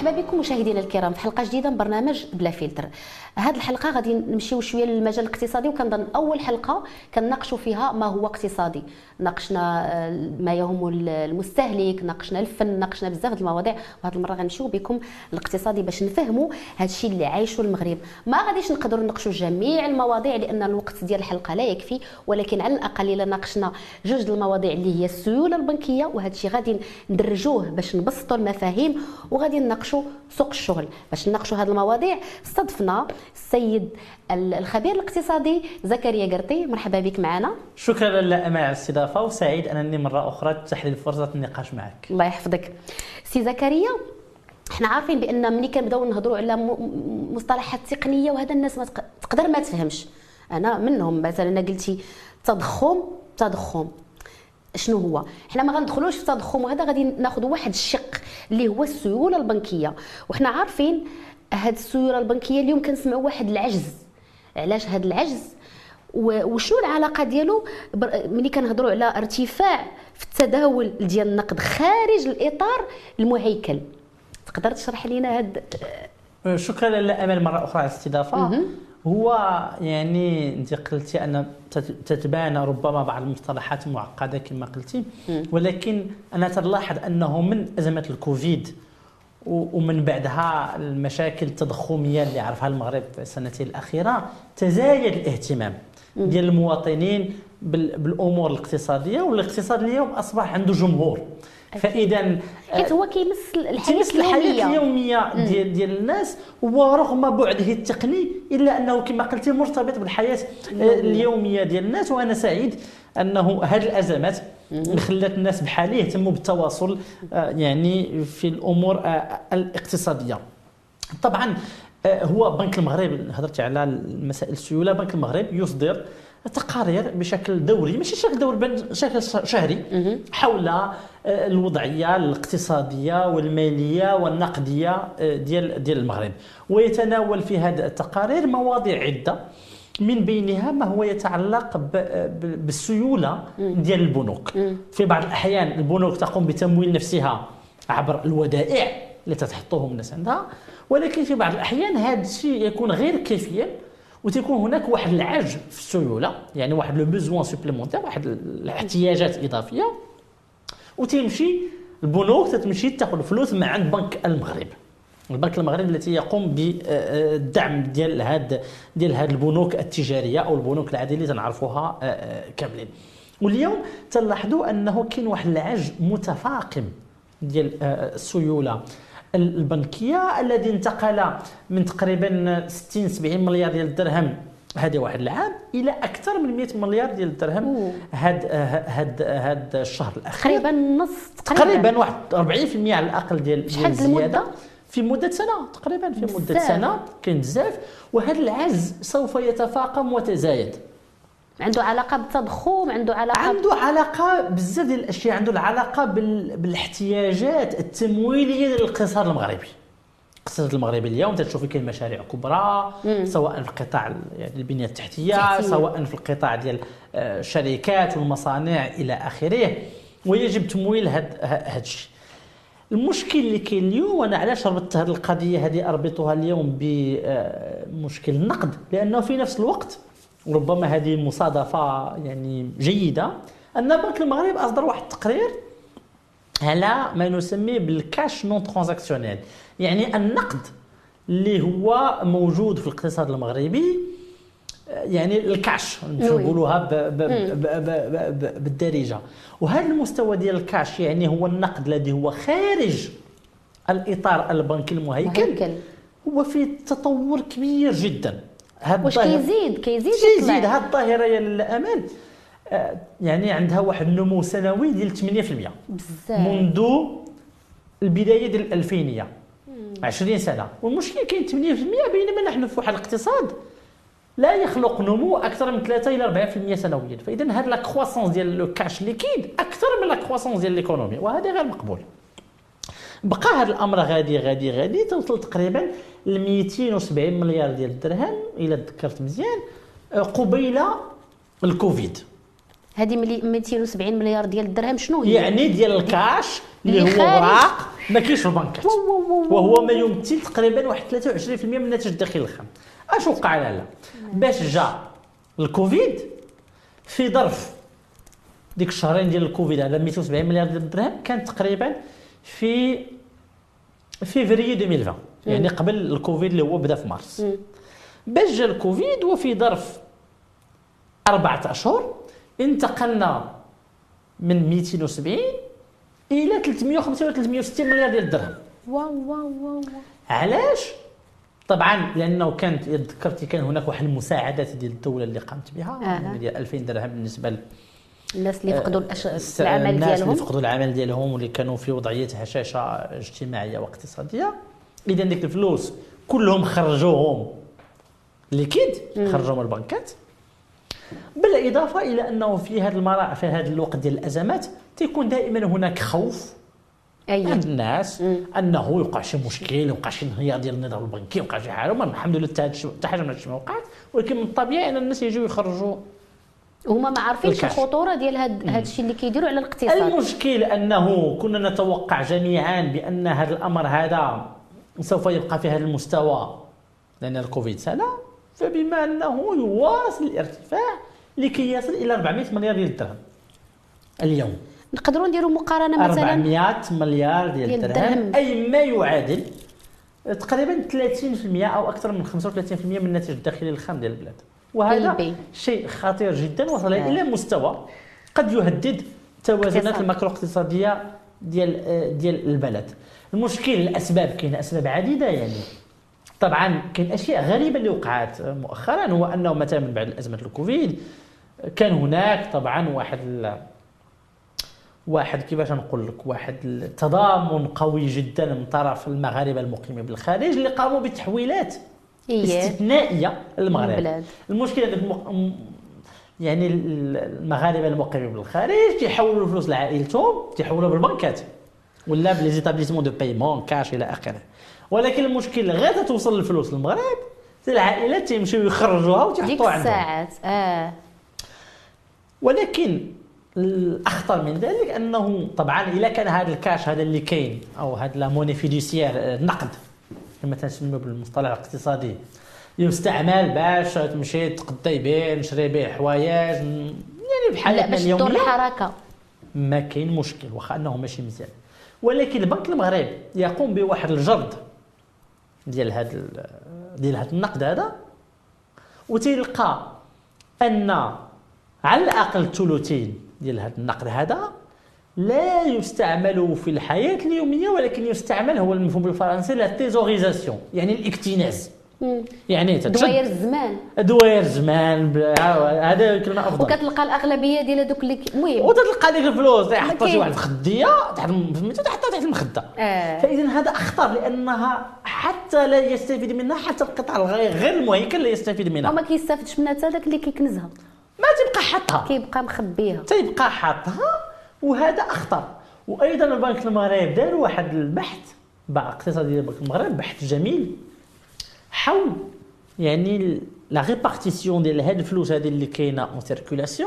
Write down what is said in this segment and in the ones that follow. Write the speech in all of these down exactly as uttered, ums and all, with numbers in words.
مرحبا بكم مشاهدينا الكرام في حلقه جديده من برنامج بلا فلتر. هذه الحلقه غادي نمشيو شويه للمجال الاقتصادي، وكنظن اول حلقه كنناقشوا فيها ما هو اقتصادي. ناقشنا ما يهم المستهلك، ناقشنا الفن، ناقشنا بزاف د المواضيع، وهذه المره غنمشيو بكم الاقتصادي باش نفهموا هذا الشيء اللي عايشه المغرب. ما غاديش نقدروا نناقشوا جميع المواضيع لان الوقت ديال الحلقه لا يكفي، ولكن على الاقل الا ناقشنا جوج د المواضيع اللي هي السيوله البنكيه، وهذا الشيء غادي ندرجوه باش نبسطوا المفاهيم، وغادي نناقشوا سوق الشغل. باش نناقشوا هذه المواضيع استضفنا السيد الخبير الاقتصادي زكريا قرطي. مرحبا بك معنا. شكرا لاله امال على الاستضافه، وسعيد انني مره اخرى تتيح لي فرصه النقاش معك. الله يحفظك سي زكريا. احنا عارفين بان ملي كنبداو نهضروا على مصطلحات تقنيه وهذا الناس ما تقدر ما تفهمش. انا منهم مثلا انا قلتي تضخم تضخم شنو هو؟ احنا ما غندخلوش في التضخم، وهذا غادي ناخذ واحد الشق اللي هو السيوله البنكيه. وحنا عارفين هاد السيوله البنكيه اليوم كنسمعوا واحد العجز. علاش هاد العجز وشنو العلاقه ديالو ملي كنهضروا على ارتفاع في التداول ديال النقد خارج الاطار المهيكل؟ تقدر تشرح لنا هاد؟ شكرا لاله امال مره اخرى على الاستضافه. هو يعني انت قلتي ان تتبان ربما بعض المصطلحات معقده كما قلتي، ولكن انا تلاحظ انه من ازمه الكوفيد ومن بعدها المشاكل التضخميه اللي عرفها المغرب في السنتين الاخيره تزايد الاهتمام ديال المواطنين بالامور الاقتصاديه، والاقتصاد اليوم اصبح عنده جمهور. فاذا حيت هو كيمس الحياه الحياه اليوميه ديال ديال الناس، ورغم بعده التقني الا انه كما قلتي مرتبط بالحياه اليوميه ديال الناس. وانا سعيد انه هذه الازمات خلات الناس بحالي يهتموا بالتواصل يعني في الامور الاقتصاديه. طبعا هو بنك المغرب، هضرتي على مسائل السيوله، بنك المغرب يصدر تقارير بشكل دوري، ماشي شكل دوري بل شكل شهري، حول الوضعيه الاقتصاديه والماليه والنقديه ديال ديال المغرب، ويتناول في هذه التقارير مواضيع عده، من بينها ما هو يتعلق بالسيوله ديال البنوك. في بعض الاحيان البنوك تقوم بتمويل نفسها عبر الودائع اللي تتحطوهم الناس عندها، ولكن في بعض الاحيان هذا الشيء يكون غير كافيا، وتكون هناك واحد العجز في السيوله، يعني واحد لو بوزوان سوبليمونتير، واحد الاحتياجات اضافيه، وتمشي البنوك تتمشي تاخذ فلوس من عند بنك المغرب. البنك المغرب التي يقوم بالدعم ديال هاد ديال هاد البنوك التجاريه او البنوك العاديه اللي تنعرفوها كاملين. واليوم تلاحظوا انه كاين واحد العجز متفاقم ديال السيوله البنكيه الذي انتقل من تقريبا ستين سبعين مليار ديال الدرهم هذا واحد العام الى اكثر من مئة مليار ديال الدرهم هاد هاد هاد الشهر الاخير. تقريبا نص، تقريبا واحد أربعين بالمئة على الاقل ديال ديال الزياده في مدة سنة، تقريبا في مدة سنة كاين بزاف. وهذا العجز سوف يتفاقم وتزايد. عنده علاقة بالتضخم، عنده علاقة عنده علاقة بزاف ديال الأشياء، عنده العلاقة بالاحتياجات التمويلية للاقتصاد المغربي. الاقتصاد المغربي اليوم تشوفي كاين مشاريع كبرى، مم. سواء في القطاع يعني البنية التحتية، تحتية. سواء في القطاع ديال الشركات والمصانع إلى آخره، ويجب تمويل هذا هذا الشيء. المشكل اللي كاين اليوم، وانا علاش ربطت هذه القضيه هذه اربطها اليوم بمشكل النقد، لانه في نفس الوقت ربما هذه مصادفه يعني جيده ان بنك المغرب اصدر واحد التقرير على ما نسميه بالكاش نون ترانزاكسيونيل، يعني النقد اللي هو موجود في الاقتصاد المغربي، يعني الكاش نقولوها بالدارجه. وهذا المستوى ديال الكاش يعني هو النقد الذي هو خارج الاطار البنكي المهيكل، هو في تطور كبير جدا. هذا واش كيزيد كيزيد كيزيد هذه الظاهره يا الامال يعني عندها واحد النمو سنوي ديال ثمانية بالمئة بزاف منذ البدايه ديال الألفينية، عشرين سنه. والمشكل كاين ثمانية بالمئة بينما نحن في واحد الاقتصاد لا يخلق نمو اكثر من ثلاثة الى أربعة بالمئة سنويا. فاذا هذا لا كرواسونس ديال لو كاش ليكيد اكثر من لا كرواسونس ديال ليكونومي، وهذا غير مقبول. بقى هذا الامر غادي غادي غادي توصل تقريبا ل مئتين وسبعين مليار ديال الدرهم الى تذكرت مزيان قبيل الكوفيد. هذه مئتين وسبعين مليار ديال الدرهم شنو هي؟ يعني ديال الكاش اللي اللي هو خارج. وراق ما كاينش في البنكات، وهو ما يمثل تقريبا واحد ثلاثة وعشرين بالمئة من الناتج الداخلي الخام. اش وقع لالا باش جا الكوفيد؟ في ظرف ديك الشهرين ديال الكوفيد على مئتين وسبعين مليار ديال الدرهم كان تقريبا في فيفري ألفين وعشرين، يعني قبل الكوفيد اللي هو بدا في مارس. مم. باش جا الكوفيد وفي ظرف أربعة أشهر انتقلنا من مئتين وسبعين إلى ثلاثمئة وخمسين ولا ثلاثمئة وستين مليار ديال الدرهم. واو واو واو. علاش؟ طبعا لأنه كانت ذكرتي كان هناك واحد المساعدات ديال الدولة اللي قامت بها آه. ديال ألفين درهم بالنسبة ل الناس اللي فقدوا الأش... الس- العمل الناس ديالهم. اللي فقدوا العمل ديالهم واللي كانوا في وضعية هشاشة اجتماعية واقتصادية. إذا ديك الفلوس كلهم خرجوهم ليكيد، خرجوا من البنكات. بالاضافه الى انه في هذا المرا في هذا الوقت ديال الازمات تيكون دائما هناك خوف أي. عند الناس انه يوقع شي مشكل، يوقع شي انهيار ديال النظام البنكي، يوقع شي حاجه. المهم الحمد لله حتى حاجه من هادشي ما وقعت، ولكن من الطبيعي ان الناس يجيو يخرجوا. هما ما عارفينش الكاش. الخطوره ديال هاد هاد الشيء اللي كيديروا على الاقتصاد. المشكل انه كنا نتوقع جميعا بان هذا الامر هذا سوف يبقى في هذا المستوى لان الكوفيد سنه، فبما انه يواصل الارتفاع لكي يصل الى أربعمئة مليار ديال الدرهم اليوم. نقدروا نديروا مقارنه مثلا أربعمئة مليار ديال ديال الدرهم، الدرهم. اي ما يعادل تقريبا ثلاثين بالمئة او اكثر من خمسة وثلاثين بالمئة من الناتج الداخلي الخام ديال البلاد. وهذا قلبي. شيء خطير جدا وصل آه. الى مستوى قد يهدد التوازنات اقتصاد. الماكرو اقتصاديه ديال ديال البلد. المشكل الاسباب كاين اسباب عديده يعني. طبعا كاين اشياء غريبه اللي وقعت مؤخرا، هو انه مثلا من بعد ازمه الكوفيد كان هناك طبعا واحد ال... واحد كيفاش نقول لك واحد التضامن قوي جدا من طرف المغاربه المقيمين بالخارج اللي قاموا بتحويلات إيه. استثنائيه للمغرب. البلاد. المشكل ان المق... يعني المغاربه المقيمين بالخارج تيحولوا الفلوس لعائلتهم، تيحولوا بالبنكات ولا بلي زيتابليسمون دو بايمون كاش الى اخره. ولكن المشكل غير توصل الفلوس للمغرب العائلات تيمشيو يخرجوها ديك وتيحطوها عندهم. الساعات اه ولكن الاخطر من ذلك انه طبعا اذا كان هذا الكاش هذا اللي كاين او هذا لا موني فيدوسيير النقد كما تنسميو بالمصطلح الاقتصادي يستعمل باش تمشي تقضي به نشري به حوايج يعني بحال لا باش تدور الحركه ما كاين مشكل واخا انه ماشي مزيان. ولكن البنك المغرب يقوم بواحد الجرد ديال هذا ديال هذا النقد هذا وتلقى ان على الاقل ثلثين ديال هذا النقد هذا لا يستعمل في الحياه اليوميه، ولكن يستعمل هو المفهوم بالفرنسي لا تيزوريزاسيون، يعني الاكتناز. يعني دوائر الزمان دوائر الزمان هذا كلمه افضل. وكتلقى الاغلبيه ديال هذوك اللي المهم وتلقى ديك الفلوس تحطها شي واحد في خديه تحت فهمتي تحطها تحت المخده. آه. فاذا هذا اخطر لانها حتى لا يستفيد منها حتى القطاع الغير غير المهيكل لا يستفيد منها وما كيستافدش منها حتى داك اللي كيكنزها ما تبقى حاطها كيبقى مخبيها تيبقى حاطها وهذا اخطر. وايضا البنك المغرب دار واحد البحث بقى اقتصادي البنك المغرب بحث جميل حول يعني لا ريبارتيسيون ديال هاد الفلوس هذه اللي كاينه اون سيركولاسيون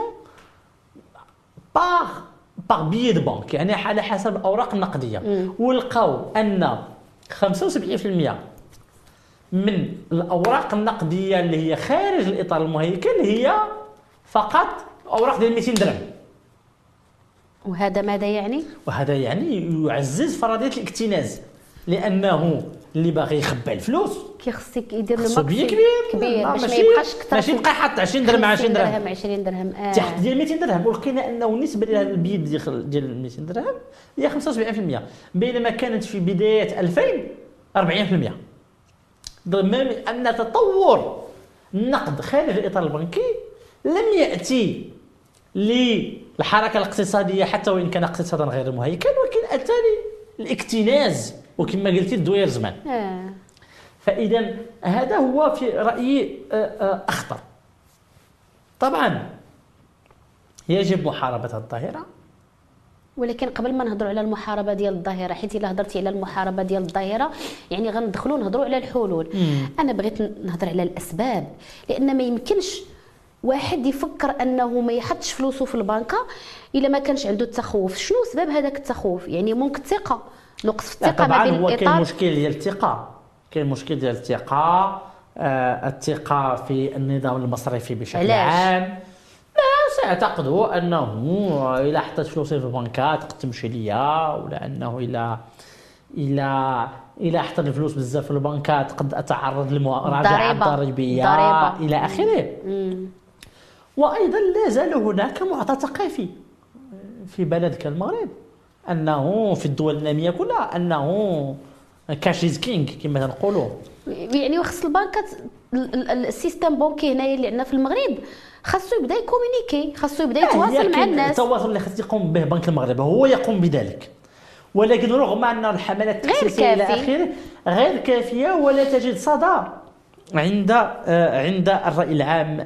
باغ باغ بيي دو بانك، يعني على حسب الاوراق النقديه. ولقاو ان خمسة وسبعين بالمئة من الاوراق النقديه اللي هي خارج الاطار المهيكل هي فقط اوراق ديال مئتين درهم. وهذا ماذا يعني؟ وهذا يعني يعزز فرضيه الاكتناز، لانه اللي باغي يخبى الفلوس كيخصك يدير له خصو بيه ماكسيم كبير كبير باش ما ماشي- يبقاش كثر ماشي يبقى يحط عشرين درهم عشرين درهم درهم عشرين درهم اه تحت ديال مئتين درهم. ولقينا انه النسبه ديال البيد ديال ديال مئتين درهم هي خمسة وسبعين بالمئة بينما كانت في بدايه ألفين أربعين بالمئة. ضمن ان تطور النقد خارج الاطار البنكي لم ياتي للحركه الاقتصاديه حتى وان كان اقتصادا غير مهيكل، ولكن اتى الاكتناز وكما قلتي الدوير زمان. آه. فاذا هذا هو في رايي اخطر. طبعا يجب محاربه الظاهره، ولكن قبل ما نهضروا على المحاربه ديال الظاهره، حيت الا هضرتي على المحاربه ديال الظاهره يعني غندخلوا نهضروا على الحلول. مم. انا بغيت نهضر على الاسباب، لان ما يمكنش واحد يفكر انه ما يحطش فلوسه في البنكه الا ما كانش عنده التخوف. شنو سبب هذاك التخوف؟ يعني ممكن الثقه، نقص في الثقه ما بين طبعا هو كاين الاطار. مشكل ديال الثقه، كاين مشكل ديال الثقه، آه الثقه في النظام المصرفي بشكل عام. سأعتقد انه الا حطيت فلوسي في البنكات قد تمشي ليا، ولا انه الا الى الى حط الفلوس بزاف في البنكات قد اتعرض لمراجعه ضريبيه الى اخره. وايضا لا زال هناك معطى ثقافي في بلد كالمغرب، انه في الدول الناميه كلها انه كاش از كينغ كما تنقولوا. يعني وخص البنكات السيستم بونكي هنايا اللي عندنا في المغرب خاصو يبدا يكومونيكي، خاصو يبدا يتواصل مع الناس. التواصل اللي خاص يقوم به بنك المغرب هو يقوم بذلك، ولكن رغم ان الحملات التاسيسيه الى اخره غير كافيه ولا تجد صدى عند عند الراي العام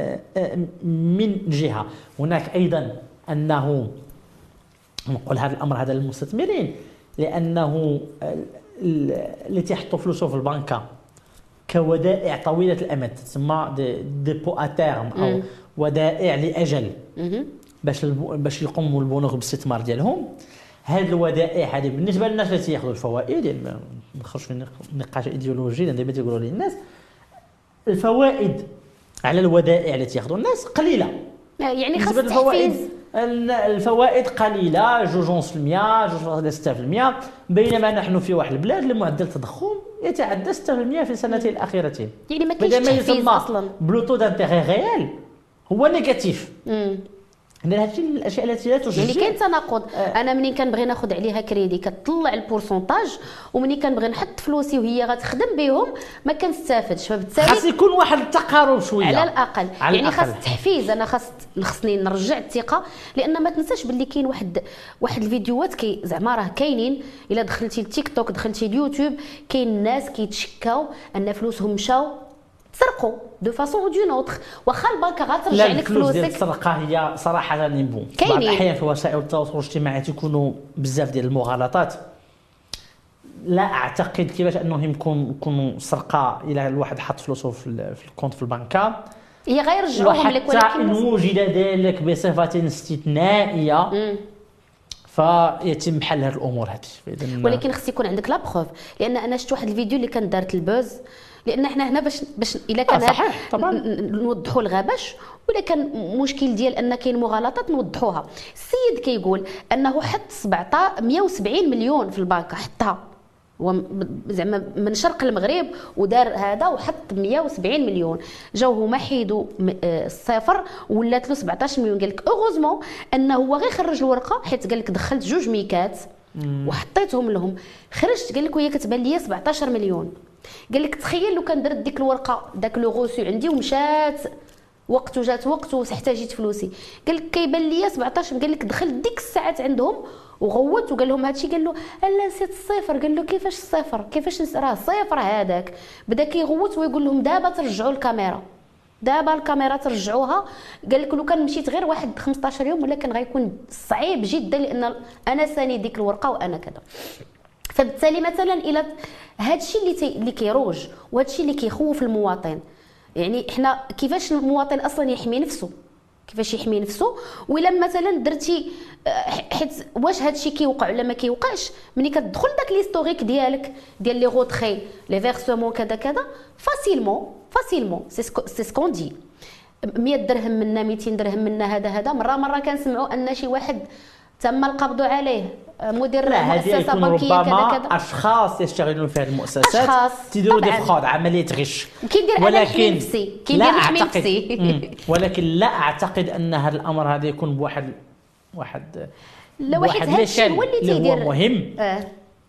من جهه. هناك ايضا انه نقول هذا الامر هذا للمستثمرين، لانه اللي تيحطوا فلوسه في البنكه كودائع طويله الامد تسمى ديبو اتيرم او ودائع لاجل باش باش يقوموا البنوك بالاستثمار ديالهم. هذه الودائع هذه بالنسبه للناس اللي تياخذوا الفوائد، يعني ما نخرجش في نقاش ايديولوجي لان دائما تيقولوا للناس الفوائد على الودائع اللي تياخذوا الناس قليله، يعني خاص التحفيز. الفوائد قليله جوج ونص في المية جوج فاصلة ستة في المية، بينما نحن في واحد البلاد اللي معدل التضخم يتعدى ستة في المية في السنتين الاخيرتين. يعني ما كاينش تحفيز اصلا. بلوتو دانتيغي ريال هو نيجاتيف. لان هادشي الاشياء التي لا تشجع. يعني كاين تناقض. آه. انا منين كنبغي ناخذ عليها كريدي كتطلع البورسونتاج، ومنين كنبغي نحط فلوسي وهي غتخدم بهم ما كنستافدش، فبالتالي خاص يكون واحد التقارب شويه على الاقل. على يعني خاص التحفيز. انا خاص خصني نرجع الثقه، لان ما تنساش باللي كاين واحد واحد الفيديوهات كي زعما راه كاينين. الا دخلتي التيك توك دخلتي اليوتيوب كاين ناس كيتشكاو ان فلوسهم مشاو تسرقوا دو فاسون او دو نوتر، واخا البنكه غترجع لك فلوسك. ديال السرقه هي صراحه نيمبون. بعض الاحيان في وسائل التواصل الاجتماعي تكونوا بزاف ديال المغالطات. لا اعتقد كيفاش انه يكون يكون سرقه الى الواحد حط فلوسه في في الكونت في البنكه هي غير يرجعوهم لك، ولكن ان وجد ذلك بصفه استثنائيه مم. فيتم حل هذه الامور هذه. ولكن خص يكون عندك لا بروف، لان انا شفت واحد الفيديو اللي كان دارت البوز، لان احنا هنا باش باش الا كان آه نوضحوا الغباش ولا كان مشكل ديال ان كاين مغالطات نوضحوها. السيد كيقول انه حط سبعطاش مية وسبعين مليون في البنكه، حطها زعما من شرق المغرب ودار هذا وحط مية وسبعين مليون، جاو هما حيدوا الصفر ولات له سبعطاش مليون. قال لك اوغوزمون انه هو غير خرج الورقه، حيت قال لك دخلت جوج ميكات وحطيتهم لهم، خرجت قال لك وهي كتبان لي سبعطاش مليون. قال لك تخيل لو كان درت ديك الورقه داك لو غوسو عندي ومشات وقت وجات وقت واحتاجيت فلوسي، قال لك كيبان لي سبعطاش. قال لك دخلت ديك الساعات عندهم وغوت وقال لهم هادشي، قال له لا نسيت الصفر. قال له كيفاش الصفر كيفاش راه صفر هذاك. بدا كيغوت ويقول لهم دابا ترجعوا الكاميرا، دابا الكاميرا ترجعوها. قال لك لو كان مشيت غير واحد خمسطاش يوم ولا كان غيكون صعيب جدا، لان انا ساني ديك الورقه وانا كذا. فبالتالي مثلا الى هادشي اللي تي... اللي كيروج وهادشي اللي كيخوف المواطن. يعني احنا كيفاش المواطن اصلا يحمي نفسه، كيفاش يحمي نفسه؟ ولا مثلا درتي حيت واش هادشي كيوقع ولا ما كيوقعش، ملي كتدخل داك ليستوريك ديالك ديال لي غوتري لي فيرسمون كذا كذا فاسيلمون فاسيلمون سي سكون دي مية درهم منا ميتين درهم منا هذا هذا. مره مره كنسمعوا ان شي واحد تم القبض عليه مدير مؤسسه بنكيه كذا كذا. اشخاص يشتغلون في هذه المؤسسات تيديروا دي فرود عمليه غش، كيدير انا نحمي نفسي كيدير نحمي نفسي. ولكن لا اعتقد ان هذا الامر هذا يكون بواحد واحد لا واحد هادشي هو اللي تيدير مهم. آه.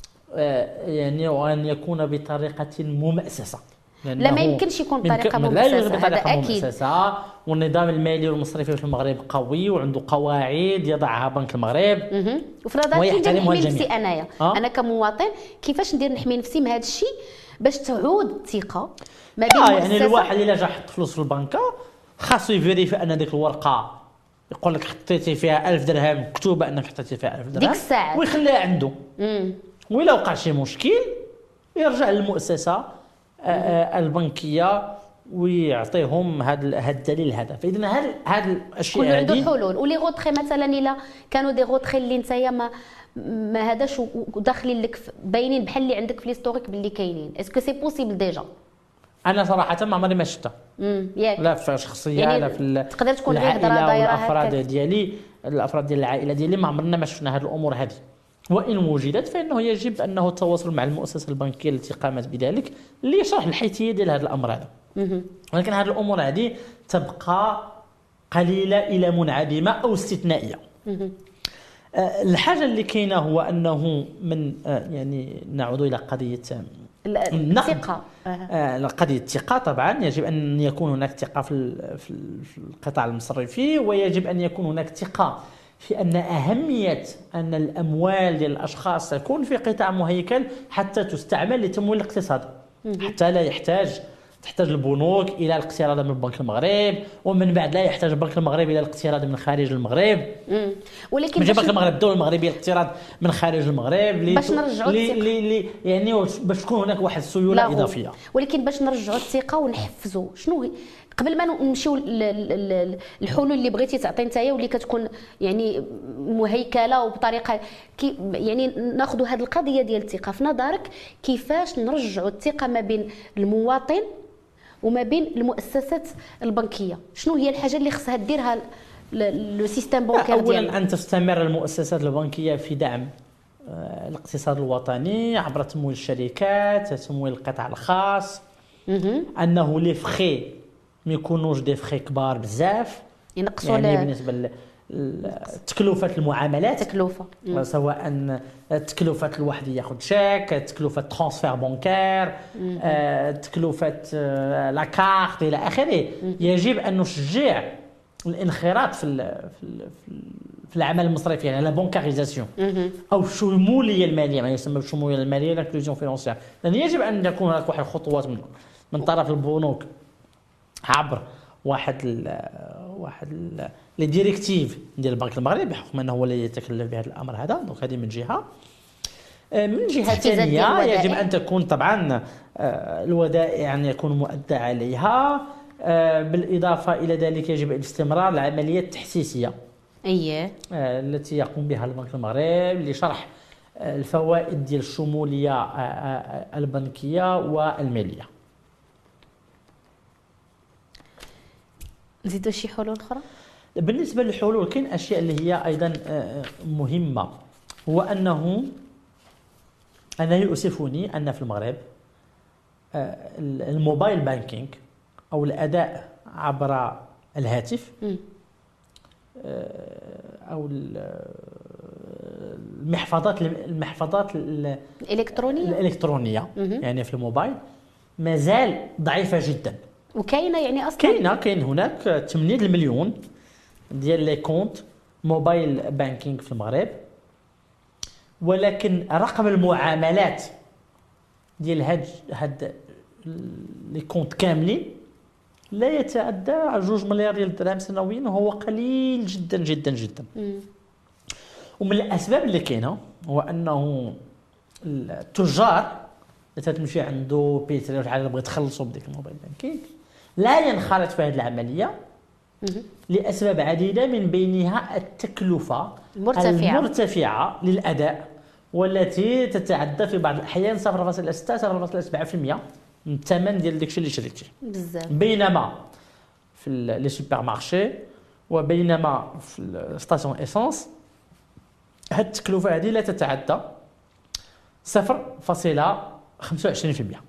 آه يعني وان يكون بطريقه ممأسسه، لا ما يمكنش يكون بطريقه ممأسسه، هذا اكيد. ممأسسة. والنظام المالي والمصرفي في المغرب قوي وعنده قواعد يضعها بنك المغرب. وفرضا كي ندير نحمي نفسي انايا آه؟ انا كمواطن كيفاش ندير نحمي نفسي من هذا الشيء باش تعود الثقه ما بين آه يعني الواحد اللي جا حط فلوس في البنكه خاصو يفيريفي ان ديك الورقه يقول لك حطيتي فيها ألف درهم مكتوبه انك حطيتي فيها ألف درهم ديك الساعه ويخليها عنده. وإلا وقع شي مشكل يرجع للمؤسسه البنكيه ويعطيهم هذا هذا الدليل هذا. فاذا هذا هذه الاشياء كل عنده هذه حلول. ولي غوتخي مثلا الا كانوا دي غوتخي اللي نتايا ما ما هذاش وداخلين لك باينين بحال اللي عندك في ليستوريك باللي كاينين، اسكو سي بوسيبل ديجا؟ انا صراحه ما عمري ما شفتها، ياك لا في شخصيه يعني لا في تقدر تكون غير هضره دايره الافراد ديالي الافراد ديال العائله ديالي ما عمرنا ما شفنا هذه الامور هذه. وان وجدت فانه يجب انه التواصل مع المؤسسه البنكيه التي قامت بذلك ليشرح الحيثيه ديال هذا الامر هذا. ولكن هذه الامور هذه تبقى قليله الى منعدمه او استثنائيه. الحاجه اللي كاينه هو انه من يعني نعود الى قضيه الثقه. آه قضيه الثقه. طبعا يجب ان يكون هناك ثقه في في القطاع المصرفي، ويجب ان يكون هناك ثقه في ان اهميه ان الاموال ديال الاشخاص تكون في قطاع مهيكل حتى تستعمل لتمويل الاقتصاد، حتى لا يحتاج تحتاج البنوك الى الاقتراض من بنك المغرب، ومن بعد لا يحتاج البنك المغربي الى الاقتراض من خارج المغرب. مم. ولكن باش البنك المغربي الدوله المغربيه الاقتراض من خارج المغرب باش نرجعوا الثقه يعني باش تكون هناك واحد السيوله اضافيه. ولكن باش نرجعوا الثقه ونحفزوا شنو قبل ما نمشيو الحلول اللي بغيتي تعطي نتايا واللي كتكون يعني مهيكله وبطريقه كي يعني ناخذوا هذه القضيه ديال الثقه في نظرك، كيفاش نرجعوا الثقه ما بين المواطن وما بين المؤسسات البنكيه؟ شنو هي الحاجه اللي خصها ديرها لو سيستيم بانكير ديالنا؟ اولا ان تستمر المؤسسات البنكيه في دعم الاقتصاد الوطني عبر تمويل الشركات، تمويل القطاع الخاص، انه لي فخي ما يكونوش دي فخي كبار بزاف، ينقصوا يعني بالنسبه لتكلفه المعاملات، تكلفه سواء تكلفه الواحد ياخذ شيك، تكلفه ترانسفير بانكير، تكلفه لا كارت الى اخره. يجب ان نشجع الانخراط في في العمل المصرفي، يعني لا بانكاريزاسيون او الشموليه الماليه، ما يسمى بالشموليه الماليه لانكلوزيون فينانسيير. لان يجب ان تكون هناك واحد الخطوات من من طرف البنوك عبر واحد ال واحد لي ديريكتيف ديال البنك المغربي بحكم انه هو الذي يتكلف بهذا الامر هذا. دونك هذه من جهه. من جهه ثانيه يجب ان تكون طبعا الودائع ان يكون مؤدى عليها، بالاضافه الى ذلك يجب الاستمرار العمليه التحسيسيه اييه التي يقوم بها البنك المغربي لشرح الفوائد ديال الشموليه البنكيه والماليه. نزيدوا شي حلول اخرى؟ بالنسبه للحلول كاين اشياء اللي هي ايضا مهمه، هو انه انا يؤسفني ان في المغرب الموبايل بانكينج او الاداء عبر الهاتف او المحفظات المحفظات الالكترونيه الالكترونيه يعني في الموبايل مازال ضعيفه جدا. وكاينه يعني اصلا كاينه كاين هناك ثمانية المليون ديال لي كونت موبايل بانكينغ في المغرب، ولكن رقم المعاملات ديال هاد هاد لي كونت كاملين لا يتعدى جوج مليار ديال الدرهم سنويا، وهو قليل جدا جدا جدا. م. ومن الاسباب اللي كاينه هو انه التجار اللي تمشي عنده بيتري ولا حاجه بغى تخلصوا بديك الموبايل بانكينغ لا ينخرط في هذه العمليه لاسباب عديده، من بينها التكلفه المرتفعه المرتفعه للاداء والتي تتعدى في بعض الاحيان صفر فاصلة ستة صفر فاصلة سبعة بالمئة من الثمن ديال داكشي اللي شريتيه بزاف. بينما في لي سوبر مارشي وبينما في الستاسيون ايسونس هذه التكلفه هذه لا تتعدى صفر فاصلة خمسة وعشرين بالمئة.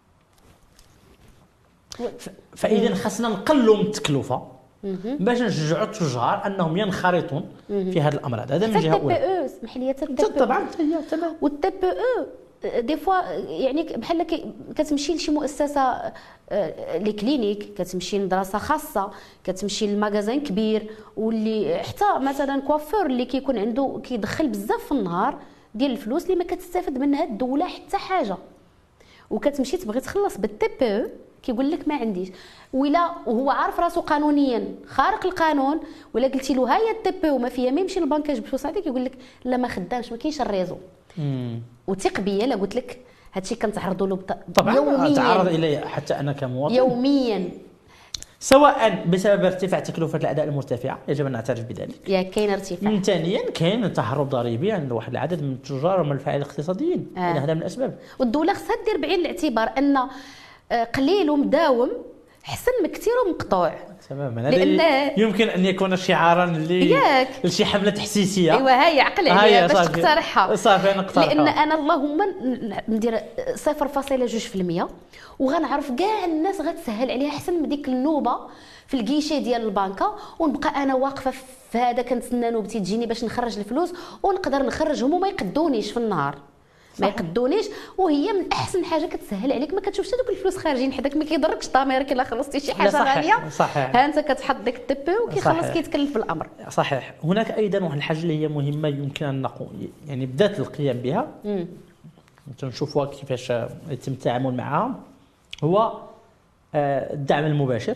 فاذا خاصنا نقلوا من التكلفه باش نشجعوا التجار انهم ينخرطون في هذا الامر هذا. هذا من جهه اولى. التي بي او اسمح لي طبعا هي تمام. والتي بي او دي فوا يعني بحال كتمشي لشي مؤسسه لي كلينيك، كتمشي لمدرسه خاصه، كتمشي لماغازان كبير، واللي حتى مثلا كوافور اللي كيكون عنده كيدخل بزاف في النهار ديال الفلوس اللي ما كتستافد منها الدوله حتى حاجه، وكتمشي تبغي تخلص بالتي بي او كيقول لك ما عنديش، ولا وهو عارف راسو قانونيا خارق القانون، ولا قلتي له ها هي التي بي وما فيها ما يمشي للبنك يجبد الفلوس هذيك، يقول لك لا ما خدامش ما كاينش الريزو. وثق بيا لا قلت لك هادشي كنتعرضوا له طبعا يوميا، تعرض اليه حتى انا كمواطن يوميا، سواء بسبب ارتفاع تكلفه الاداء المرتفعه، يجب ان نعترف بذلك. يا كاين ارتفاع. ثانيا كاين تهرب ضريبي عند واحد العدد من التجار ومن الفاعلين الاقتصاديين. آه. هذا من الاسباب. والدوله خصها دير بعين الاعتبار ان قليل ومداوم احسن من كثير ومقطوع. تماما. لأن يمكن ان يكون شعارا لشي حمله تحسيسيه. ايوا هاي عقل عليها باش تقترحها. صافي نقترحها. لان انا اللهم ندير صفر فاصلة جوج في المية وغنعرف كاع الناس غتسهل عليها احسن من ديك النوبه في الكيشي ديال البنكه، ونبقى انا واقفه في هذا كنتسنى نوبتي تجيني باش نخرج الفلوس، ونقدر نخرجهم وما يقدونيش في النهار. ما يقدونيش، وهي من احسن حاجه كتسهل عليك، ما كتشوفش هذوك الفلوس خارجين حداك، ما كيضركش ضميرك الا خلصتي شي حاجه غاليه. صحيح. ها انت كتحط ديك التبي وكيخلص كيتكلف بالامر. صحيح. هناك ايضا واحد الحاجه اللي هي مهمه يمكن ان نقول يعني بدات القيام بها، تنشوفوها كيفاش يتم التعامل معها، هو الدعم المباشر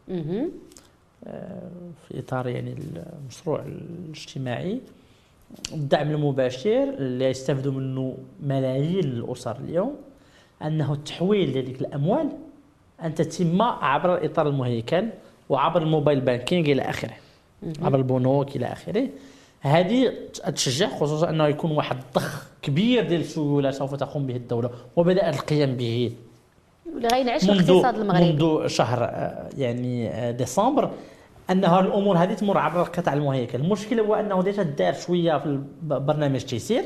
في اطار يعني المشروع الاجتماعي. الدعم المباشر اللي يستفيدوا منه ملايين الاسر اليوم، انه التحويل لهذيك الاموال ان تتم عبر الاطار المهيكل وعبر الموبايل بانكينغ الى اخره، عبر البنوك الى اخره. هذه تشجع، خصوصا انه يكون واحد الضخ كبير ديال السيوله سوف تقوم به الدوله وبدات القيام به اللي غينعش الاقتصاد المغربي منذ شهر يعني ديسمبر، انها الامور هذه تمر عبر القطاع المهيكل. المشكله هو انه ديجا دار شويه في برنامج تيسير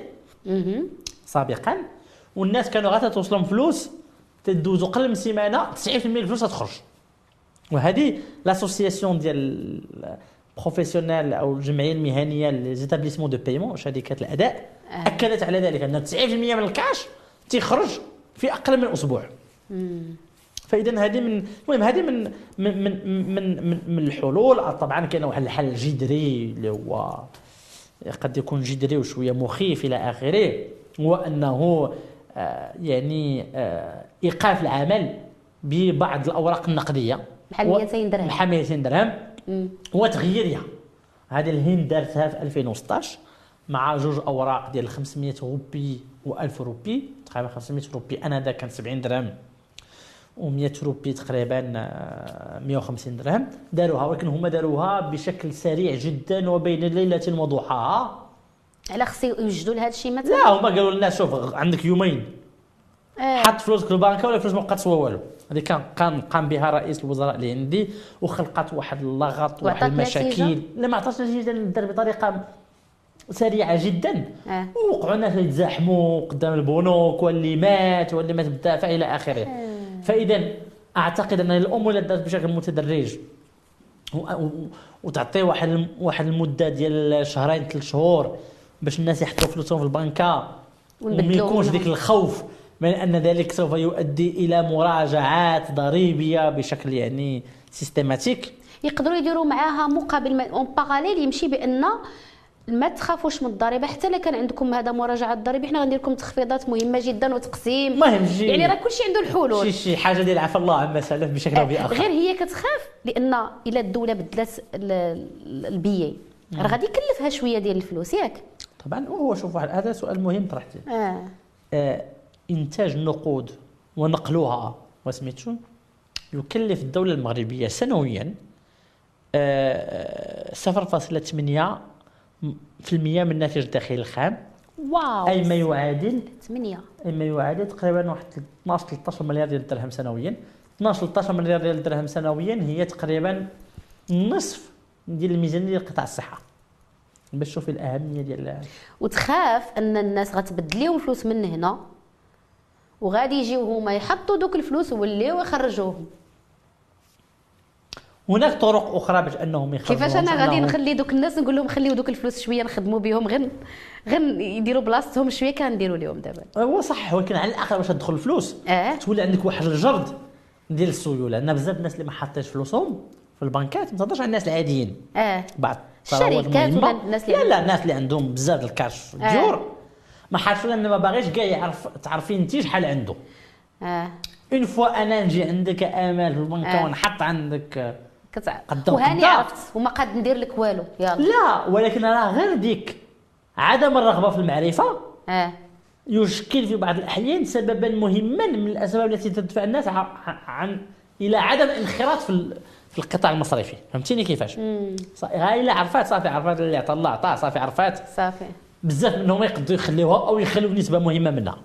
سابقا، والناس كانوا غاتا توصلهم فلوس تدوزوا قل من سيمانه تسعين بالمئة الفلوس تخرج. وهذه لاسوسياسيون ديال بروفيسيونيل او الجمعيه المهنيه ليزيتابليسمون دو بايمون، شركات الاداء، آه. اكدت على ذلك ان تسعين بالمئة من الكاش تيخرج في اقل من اسبوع. فاذا هذه من المهم هذه من من من من, من الحلول. طبعا كاين واحد الحل جذري اللي هو قد يكون جذري وشويه مخيف الى اخره، هو انه آه يعني آه ايقاف العمل ببعض الاوراق النقديه بحال مئتين درهم بحال مئتين درهم وتغييرها. هذه الهند دارتها في ألفين وستطاش مع جوج اوراق ديال خمسمئة روبي و1000 روبي، تقريبا خمسمئة روبي انا ذا كان سبعين درهم و100 روبي تقريبا مئة وخمسين درهم. داروها، ولكن هما داروها بشكل سريع جدا وبين ليله وضحاها. على خص يوجدوا لهذا الشيء مثلا؟ لا، هما قالوا للناس شوف عندك يومين آه. حط فلوسك في البنكه ولا فلوس ما بقات تسوى والو. هذه كان قام قام بها رئيس الوزراء اللي عندي، وخلقت واحد اللغط وواحد المشاكل. لا ما عطاش نتيجه، دار بطريقه سريعه جدا. آه. ووقعوا الناس يتزاحموا قدام البنوك، واللي مات واللي مات بالدافع الى اخره. آه. فاذا اعتقد ان الامور اللي دارت بشكل متدرج وتعطي واحد واحد المده ديال شهرين ثلاث شهور باش الناس يحطوا فلوسهم في البنكه وما يكونش ديك الخوف من ان ذلك سوف يؤدي الى مراجعات ضريبيه بشكل يعني سيستماتيك. يقدروا يديروا معاها مقابل اون باراليل يمشي بان ما تخافوش من الضريبه، حتى الا كان عندكم هذا مراجعه ضريبيه حنا غندير لكم تخفيضات مهمه جدا وتقسيم مهم جدا. يعني راه كلشي عنده الحلول، شي شي حاجه ديال عفا الله عما سلف بشكل او باخر. غير هي كتخاف لان الا الدوله بدلات البيي راه غادي يكلفها شويه ديال الفلوس ياك. طبعا هو شوف هذا سؤال مهم طرحتيه. آه. آه انتاج النقود ونقلها وسميتو يكلف الدوله المغربيه سنويا آه صفر فاصلة ثمانية في المئة من الناتج الداخلي الخام. واو. اي ما يعادل ثمانية اي ما يعادل تقريبا واحد اثناش ثلاثة عشر مليار ديال الدرهم سنويا. اثناش ثلاثة عشر مليار ديال الدرهم سنويا هي تقريبا نصف ديال الميزانيه ديال قطاع الصحه، باش تشوفي الاهميه ديال. وتخاف ان الناس غتبدل لهم فلوس من هنا وغادي يجيو هما يحطوا دوك الفلوس ويوليو يخرجوهم. هناك طرق اخرى باش انهم يخرجوا. كيفاش انا غادي نخلي دوك الناس نقول لهم خليو دوك الفلوس شويه نخدموا بهم، غير غير يديروا بلاصتهم شويه كنديروا لهم دابا. هو صح، ولكن على الاقل باش تدخل الفلوس آه. تولي عندك واحد الجرد ديال السيوله، لان بزاف الناس اللي ما حاطيش فلوسهم في البنكات ما تهضرش على الناس العاديين. اه بعض الشركات ولا الناس اللي لا لا الناس اللي عندهم بزاف الكاش ديور آه. ما حاش، لان ما باغيش كاع يعرف تعرفي انت شحال عنده. اه اون فوا انا نجي عندك امال في البنكه آه. ونحط عندك كتع... قدام وهاني قدام. عرفت وما قاد ندير لك والو يلا. لا، ولكن راه غير ديك عدم الرغبه في المعرفه اه يشكل في بعض الأحيان سببا مهما من الأسباب التي تدفع الناس ع- عن إلى عدم الانخراط في ال- في القطاع المصرفي. فهمتيني كيفاش؟ ص- غير إلا عرفات صافي، عرفات اللي عطا الله عطاه صافي، عرفات صافي. بزاف منهم يقدروا يخليوها أو يخلوا نسبة مهمة منها.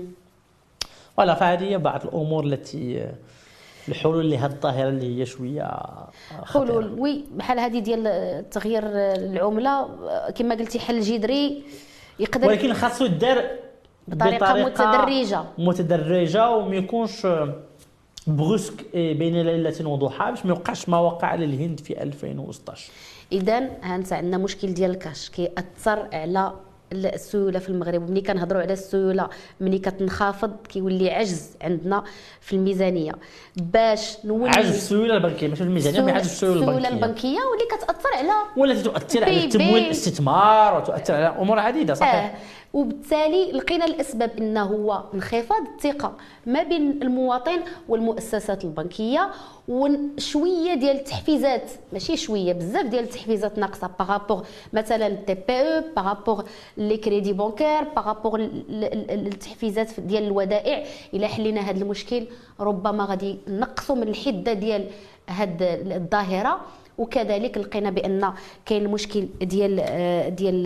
ولا فهذه هي بعض الأمور التي الحلول لهذه الظاهرة اللي هي شوية خطيرة. حلول وي بحال هذه ديال تغيير العمله كما قلتي حل جذري يقدر، ولكن خاصو يدار بطريقه متدرجه متدرجه وما يكونش بروسك بين ليله وضحاها، باش ما يوقعش ما وقع للهند في ألفين وستطاش. اذا هانت عندنا مشكل ديال الكاش كيأثر على السيوله في المغرب. وملي كنهضروا على السيوله ملي كتنخفض كيولي عجز عندنا في الميزانيه باش نولي عجز السيوله البنكيه ماشي الميزانيه، مي عجز السيوله السيوله البنكيه البنكيه واللي كتاثر على والتي تؤثر على بي- التمويل بي. الاستثمار وتؤثر على امور عديده. صحيح. آه. وبالتالي لقينا الاسباب انه هو انخفاض الثقه ما بين المواطن والمؤسسات البنكيه، وشويه ديال التحفيزات، ماشي شويه بزاف ديال التحفيزات ناقصه بارابور مثلا تي بي او، بارابور لي كريدي بانكير، بارابور التحفيزات ديال الودائع. الى حلينا هذا المشكل ربما غادي نقصوا من الحده ديال هذه الظاهره. وكذلك لقينا بان كاين المشكل ديال ديال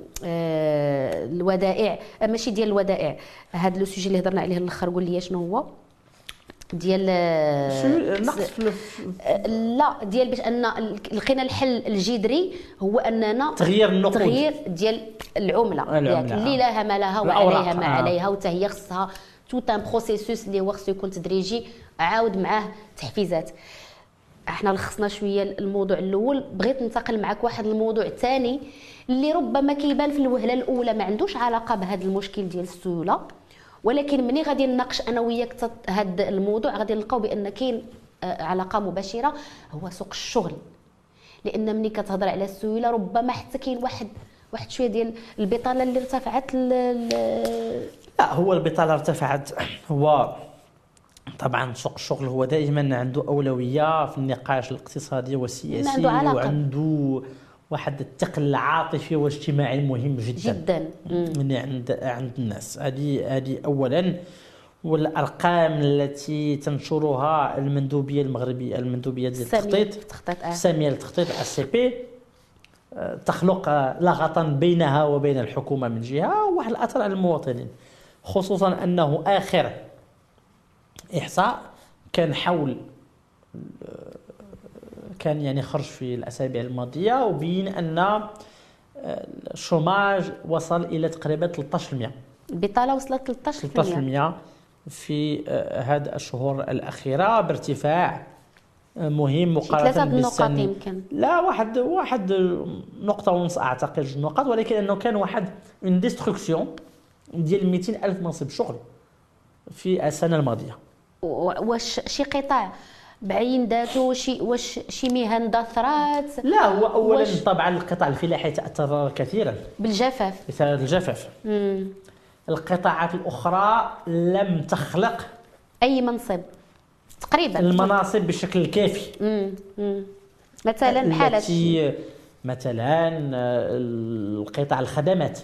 آه، الودائع، ماشي ديال الودائع، هذا لو سوجي اللي هضرنا عليه الاخر قول لي شنو هو ديال نقص في لا ديال باش ان لقينا الحل الجذري هو اننا تغيير النقود، تغيير ديال العمله, العملة. اللي لها ما لها الأوراق. وعليها ما آه. عليها، وتا هي خصها توت ان بروسيسوس اللي هو خصو يكون تدريجي عاود معاه تحفيزات. احنا لخصنا شويه الموضوع الاول، بغيت ننتقل معك واحد الموضوع ثاني اللي ربما كيبان في الوهله الاولى ما عندوش علاقه بهذا المشكل ديال السيوله، ولكن ملي غادي نناقش انا وياك هذا الموضوع غادي نلقاو بان كاين آه، علاقه مباشره، هو سوق الشغل. لان ملي كتهضر على السيوله ربما حتى كاين واحد واحد شويه ديال البطاله اللي ارتفعت ل... ل... لا هو البطاله ارتفعت. هو طبعا سوق الشغل هو دائما عنده اولويه في النقاش الاقتصادي والسياسي، عنده علاقة. وعنده واحد الثقل العاطفي والاجتماعي مهم جدا جدا من عند عند الناس. هذه هذه اولا. والارقام التي تنشرها المندوبيه المغربيه، المندوبيه ديال التخطيط التخطيط اه الساميه للتخطيط على السي بي، تخلق لغطا بينها وبين الحكومه من جهه وواحد الاثر على المواطنين، خصوصا انه اخر احصاء كان حول كان يعني خرج في الاسابيع الماضيه وبين ان الشوماج وصل الى تقريبا ثلاثة عشر بالمئة. البطاله وصلت ثلاثة عشر ثلاثة عشر بالمئة في هذه الشهور الاخيره، بارتفاع مهم مقارنه ثلاثه نقاط بالسنه. يمكن لا واحد واحد نقطه ونص اعتقد، جوج نقاط، ولكن انه كان واحد اون ديستركسيون ديال مئتين ألف منصب شغل في السنه الماضيه. واش شي قطاع بعين ذاته شي واش شي مهن دثرات؟ لا هو اولا واش- طبعا القطاع الفلاحي تاثر كثيرا بالجفاف. بسبب الجفاف. مم. القطاعات الاخرى لم تخلق اي منصب تقريبا المناصب بشكل الكافي. مم. مم. مثلا بحال هادشي. التي مثلا آه، القطاع الخدمات،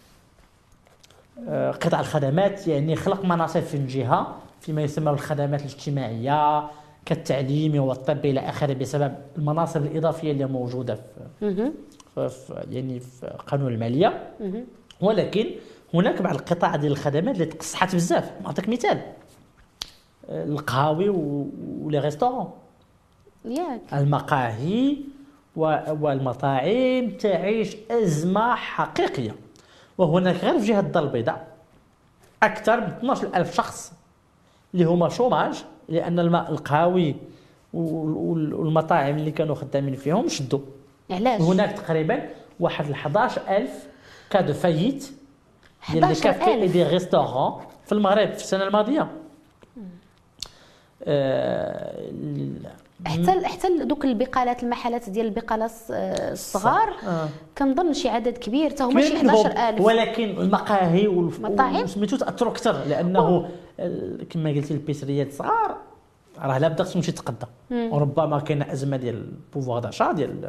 آه، قطاع الخدمات يعني خلق مناصب في الجهه فيما يسمى بالخدمات الاجتماعيه كالتعليم والطب الى اخره، بسبب المناصب الاضافيه اللي موجوده في, مهم. في يعني في قانون الماليه. مهم. ولكن هناك بعض القطاع ديال الخدمات اللي تقصحت بزاف. نعطيك مثال، آه، القهاوي ولي ريستورون، ياك المقاهي و- والمطاعم تعيش أزمة حقيقية. وهناك غير في جهة الدار البيضاء أكثر من اثنا عشر ألف شخص اللي هما شوماج، لأن الم- القهاوي وال- وال- والمطاعم اللي كانوا خدامين فيهم شدوا. علاش هناك تقريبا واحد ل احد عشر ألف كاد فايت ديال لي احد عشر كافي ألف. دي ريستورون في المغرب في السنة الماضية. آه حتى حتى دوك البقالات المحلات ديال البقاله الصغار آه. كنظن شي عدد كبير حتى هما شي حداش ألف، ولكن المقاهي والمطاعم سميتو تاثروا اكثر لانه كما قلتي البيسريات الصغار راه لا بدات تمشي تقدا، وربما كاينه ازمه ديال البوفوار داشا ديال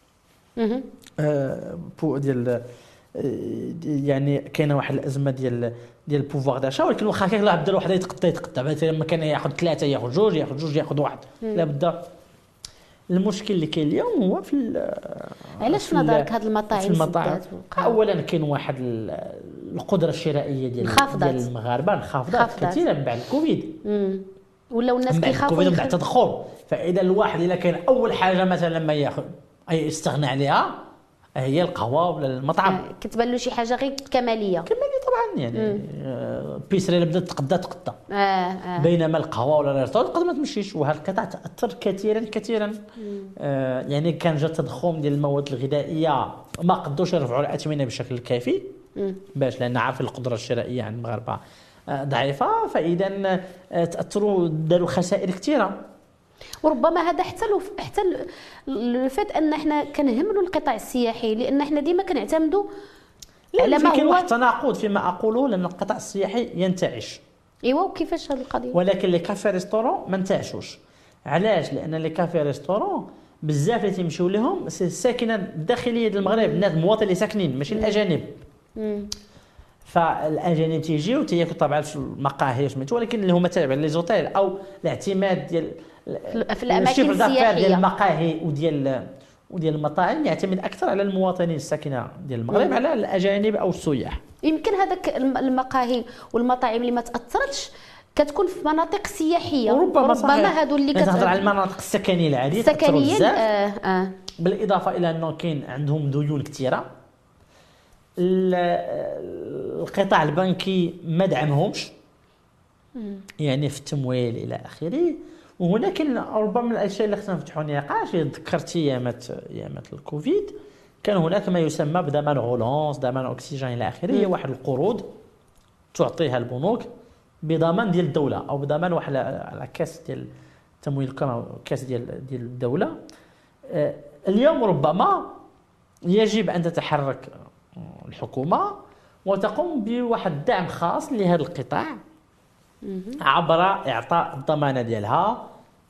آه بو ديال يعني كاينه واحد الازمه ديال ديال البوفوار داشا، ولكن واخا كان لا بدا الواحد يتقدا يتقدا مثلا لما كان ياخذ ثلاثه ياخذ جوج ياخذ جوج ياخذ واحد لا بدا. المشكل اللي كاين اليوم هو في علاش في نظرك هاد المطاعم في المطاعم اولا كاين واحد القدره الشرائيه ديال ديال المغاربه انخفضت كثيرا من بعد الكوفيد، ولاو الناس كيخافوا من بعد التضخم. فاذا الواحد الا كان اول حاجه مثلا لما ياخذ يستغنى عليها هي القهوه ولا المطعم، آه كتبان له شي حاجه غير كماليه كماليه طبعا يعني آه بيسري اللي بدات تقدا تقدا آه آه. بينما القهوه ولا الريستوران قد ما تمشيش، وهذا القطاع تاثر كثيرا كثيرا آه يعني كان جا تضخم ديال المواد الغذائيه ما قدوش يرفعوا الاثمنه بشكل كافي مم. باش لان عارف القدره الشرائيه عند المغاربه آه ضعيفه، فاذا آه تاثروا داروا خسائر كثيره. وربما هذا حتى لو حتى الفات ان احنا كنهملوا القطاع السياحي لان احنا ديما كنعتمدوا على ما هو كاين واحد التناقض فيما اقوله، لان القطاع السياحي ينتعش. ايوا وكيفاش هذه القضيه؟ ولكن لي كافي ريستورون ما انتعشوش. علاش؟ لان لي كافي ريستورون بزاف اللي تيمشيو لهم الساكنه الداخليه ديال المغرب، الناس المواطنين اللي ساكنين ماشي الاجانب. امم فالاجانب تيجيو تياكلوا طبعا في المقاهي سميتو، ولكن اللي هما تابعين لي زوتيل او الاعتماد ديال في الاماكن السياحيه ديال المقاهي وديال وديال المطاعم يعتمد اكثر على المواطنين الساكنه ديال المغرب مم. على الاجانب او السياح. يمكن هذاك المقاهي والمطاعم اللي ما تاثرتش كتكون في مناطق سياحيه، وربما ربما هادو اللي كتهضر على المناطق السكنيه العاديه السكنيه آه آه. بالاضافه الى انه كاين عندهم ديون كثيره، القطاع البنكي ما دعمهمش يعني في التمويل الى اخره. وهنا كاين ربما من الاشياء اللي خصنا نفتحوا نقاش. ذكرت ايامات ايامات الكوفيد كان هناك ما يسمى بضمان غولونس ضمان اكسجين الى اخره، هي واحد القروض تعطيها البنوك بضمان ديال الدوله او بضمان واحد على كاس ديال التمويل كاس ديال ديال الدوله. اليوم ربما يجب ان تتحرك الحكومه وتقوم بواحد الدعم خاص لهذا القطاع عبر اعطاء الضمانه ديالها